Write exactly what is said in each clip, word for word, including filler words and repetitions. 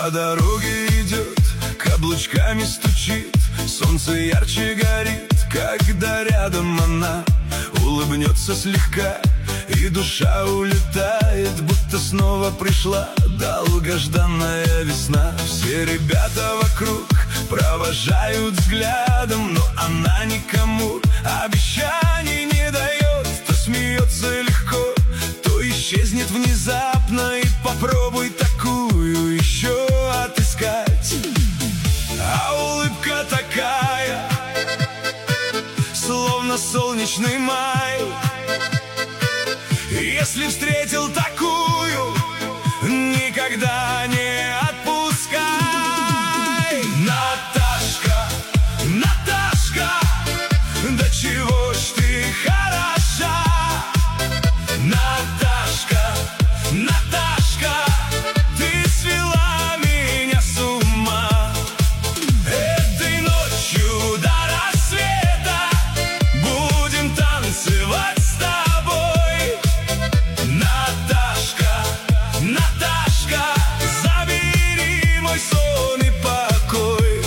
По дороге идет, каблучками стучит, солнце ярче горит, когда рядом она. Улыбнется слегка, и душа улетает, будто снова пришла долгожданная весна. Все ребята вокруг провожают взглядом, но она никому обещаний не дает. То смеется легко, то исчезнет внезапно, и попробуй такую еще отыскать. А улыбка такая, словно солнечный май. Если встретил такую, никогда не отпускай. Наташка, Наташка, до чего ж ты хороша. Наташка, Наташка, ты свела меня с ума. Этой ночью до рассвета будем танцевать с тобой. Наташка, Наташка, забери мой сон и покой.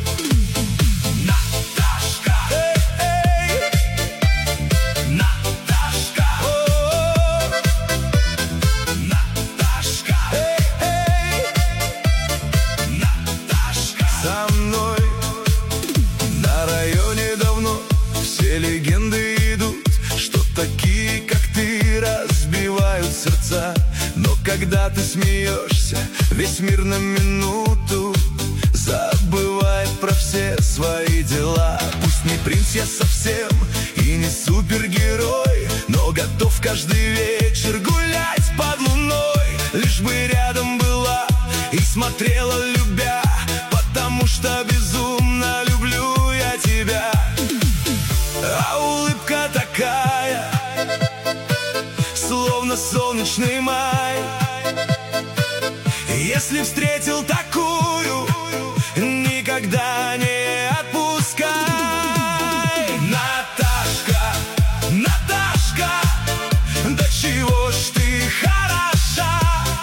Наташка, эй, эй, Наташка, о, Наташка, эй, эй, Наташка. Со мной на районе давно все легенды идут, что такие, как ты, разбивают сердца. Но когда ты смеешься, весь мир на минуту забывает про все свои дела. Пусть не принц я совсем и не супергерой, но готов каждый вечер гулять под луной, лишь бы рядом была и смотрела, любя, потому что безумно люблю я тебя. А улыбка такая, словно солнечный май. Если встретил такую, никогда не отпускай. Наташка, Наташка, до чего ж ты хороша.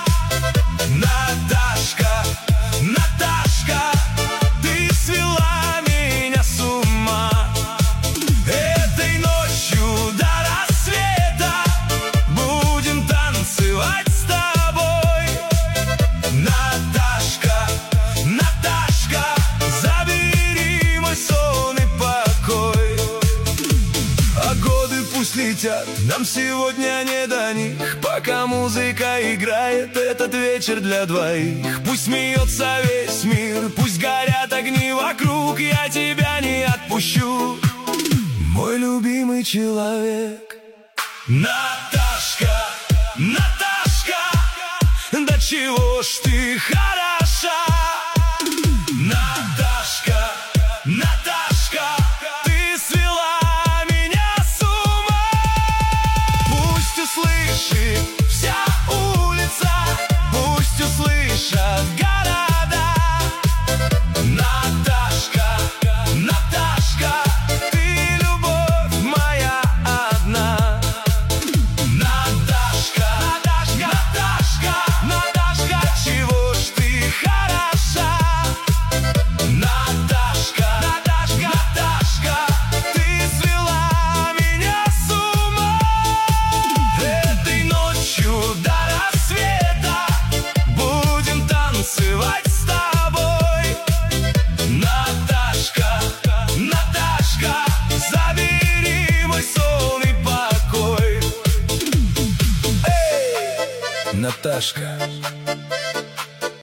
Наташка, Наташка, ты свела меня с ума. Этой ночью до рассвета будем танцевать с тобой. Наташка, Наташка, забери мой сон и покой. А годы пусть летят, нам сегодня не до них. Пока музыка играет, этот вечер для двоих. Пусть смеется весь мир, пусть горят огни вокруг, я тебя не отпущу, мой любимый человек. Наташка, Наташка, до чего ж ты хороша. Наташка, Наташка, ты свела меня с ума. Пусть услышит вся улица, пусть услышат города. Наташка, Наташка, ты любовь моя одна. Наташка, Наташка, Наташка, Наташка, до чего ж ты хороша. Наташка, Наташка, Наташка, ты свела меня с ума. Этой ночью до рассвета будем танцевать с тобой. Наташка, Наташка, забери мой сон и покой. Эй, Наташка.